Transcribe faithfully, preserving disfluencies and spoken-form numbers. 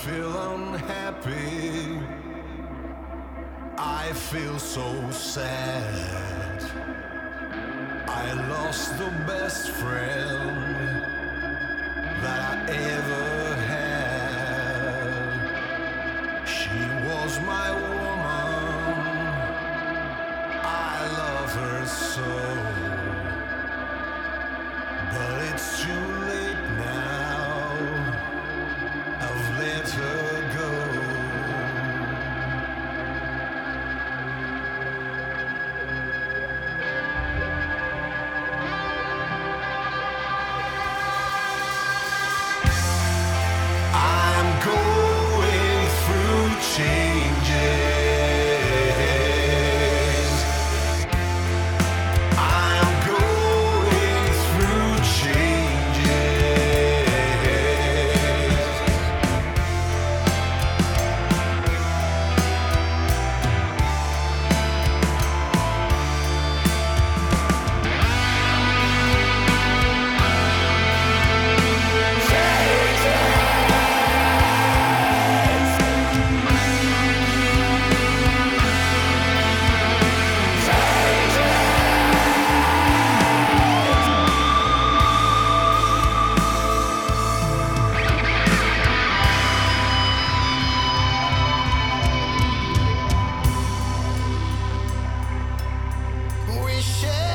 feel unhappy. I feel so sad. I lost the best friend that I ever had. She was my woman. I love her so. But it's too late now. I've let her go. I'm going through changes. I'm going through changes. We share